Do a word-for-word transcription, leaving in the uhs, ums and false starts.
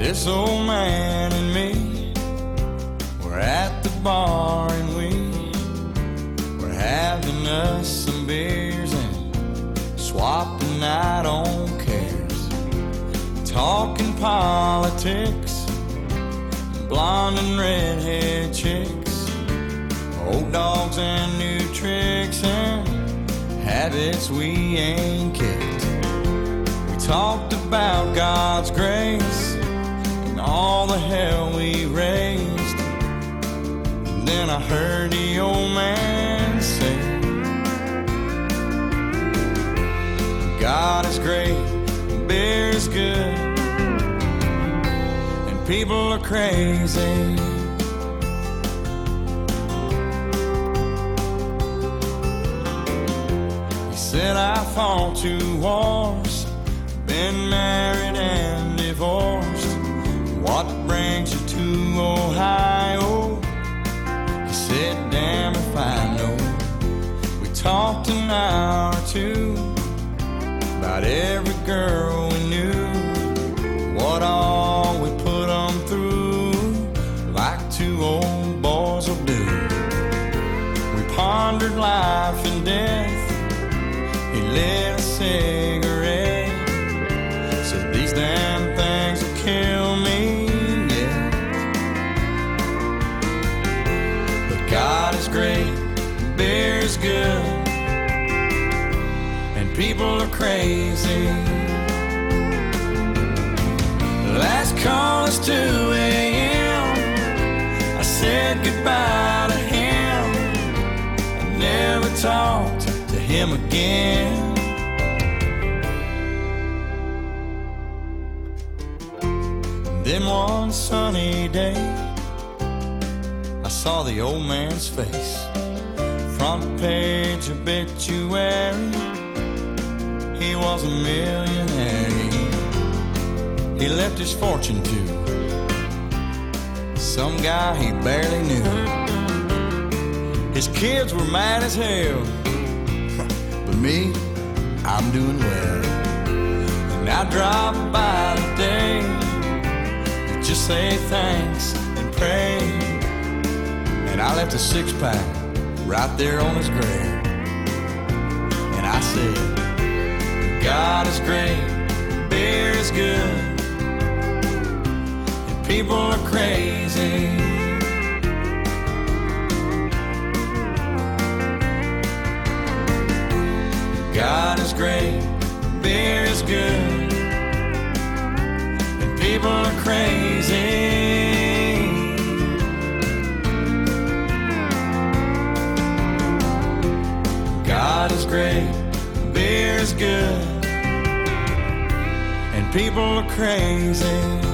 This old man and me were at the bar and we were having us some beers and swapping out on cares, talking politics, blonde and redhead chicks, old dogs and new tricks and habits we ain't kicked. We talked about God's grace and all the hell we raised. And then I heard the old man say, God is great, beer is good, and people are crazy. He said I fought two wars, been married and divorced. What brings you to Ohio? He said, damn if I know. We talked an hour or two about every girl we knew, what all we put them through, like two old boys will do. We pondered life and death. He lit a cigarette, said these damn things will kill me, yeah. But God is great, beer is good, and people are crazy. Last call is two a.m. I said goodbye to him. I never talked to him again. Then one sunny day, I saw the old man's face. Front page obituary, he was a millionaire. He left his fortune to some guy he barely knew. His kids were mad as hell, but me, I'm doing well. And I drop by today to just say thanks and pray. And I left a six-pack right there on his grave. And I said, God is great, beer is good, and people are crazy. God is great, beer is good, and people are crazy. God is great, beer is good, and people are crazy.